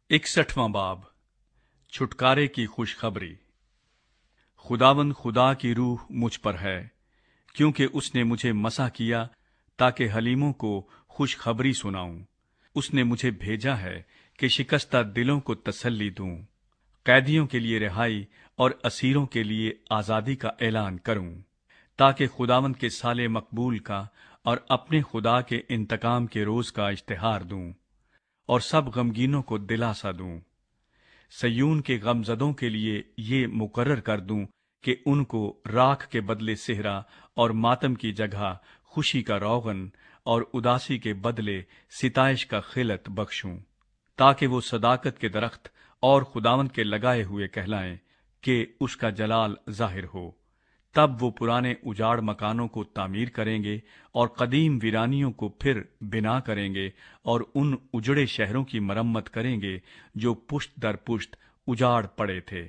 61वां बाब छुटकारे की खुशखबरी। खुदावंद खुदा की रूह मुझ पर है, क्योंकि उसने मुझे मसा किया ताकि हलीमों को खुशखबरी सुनाऊं। उसने मुझे भेजा है कि शिकस्ता दिलों को तसल्ली दूं, कैदियों के लिए रिहाई और असीरों के लिए आजादी का ऐलान करूं, ताकि खुदावंद के साले मकबूल का और अपने खुदा के इंतकाम के रोज का इश्तिहार दूं और सब गमगीनों को दिलासा दूं। सयून के गमजदों के लिए ये मुकर्रर कर दूं कि उनको राख के बदले सेहरा और मातम की जगह खुशी का रोगन और उदासी के बदले सिताइश का खिलत बख्शूं, ताकि वो सदाकत के दरख्त और खुदावंद के लगाए हुए कहलाएं कि उसका जलाल जाहिर हो। तब वो पुराने उजाड़ मकानों को तामीर करेंगे और कदीम वीरानियों को फिर बिना करेंगे और उन उजड़े शहरों की मरम्मत करेंगे जो पुश्त दर पुश्त उजाड़ पड़े थे।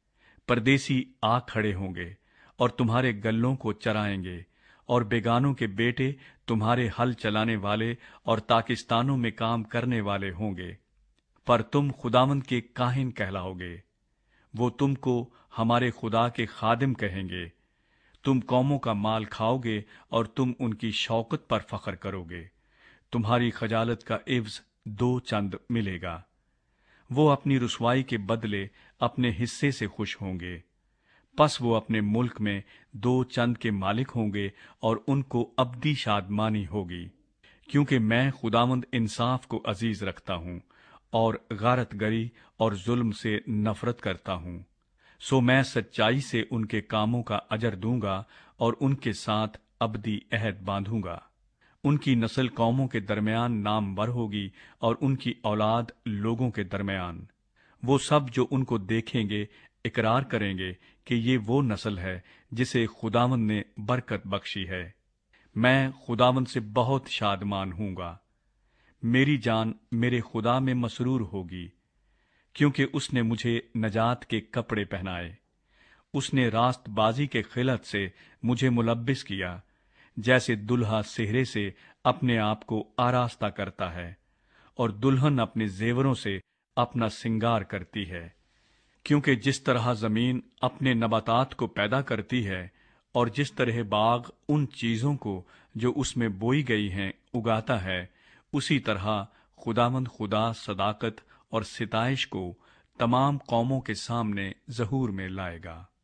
परदेसी आ खड़े होंगे और तुम्हारे गल्लों को चराएंगे, और बेगानों के बेटे तुम्हारे हल चलाने वाले और ताकिस्तानों में काम करने वाले होंगे। पर तुम खुदावंद के काहिन कहलाओगे, वो तुमको हमारे खुदा के खादिम कहेंगे। तुम कौमों का माल खाओगे और तुम उनकी शौकत पर फख्र करोगे। तुम्हारी खजालत का इव्ज 2 चंद मिलेगा। वो अपनी रुसवाई के बदले अपने हिस्से से खुश होंगे। पस वो अपने मुल्क में 2 चंद के मालिक होंगे और उनको अब्दी शादमानी होगी, क्योंकि मैं खुदावंद इंसाफ को अजीज रखता हूं और गारतगरी और जुल्म से नफरत करता हूं। सो मैं सच्चाई से उनके कामों का अजर दूंगा और उनके साथ अब्दी अहद बांधूंगा। उनकी नस्ल कौमों के दरमियान नामवर होगी और उनकी औलाद लोगों के दरमियान। वो सब जो उनको देखेंगे इकरार करेंगे कि ये वो नस्ल है जिसे खुदावंद ने बरकत बख्शी है। मैं खुदावंद से बहुत शादमान हूंगा। मेरी जान मेरे खुदा में मसरूर होगी, क्योंकि उसने मुझे नजात के कपड़े पहनाए। उसने रास्तबाजी के खिलत से मुझे मुलब्बिस किया, जैसे दुल्हा सेहरे से अपने आप को आरास्ता करता है और दुल्हन अपने जेवरों से अपना सिंगार करती है। क्योंकि जिस तरह जमीन अपने नबातात को पैदा करती है और जिस तरह बाग उन चीजों को जो उसमें बोई गई हैं उगाता है, उसी तरह खुदावंद खुदा सदाकत और सिताइश को तमाम कौमों के सामने ज़हूर में लाएगा।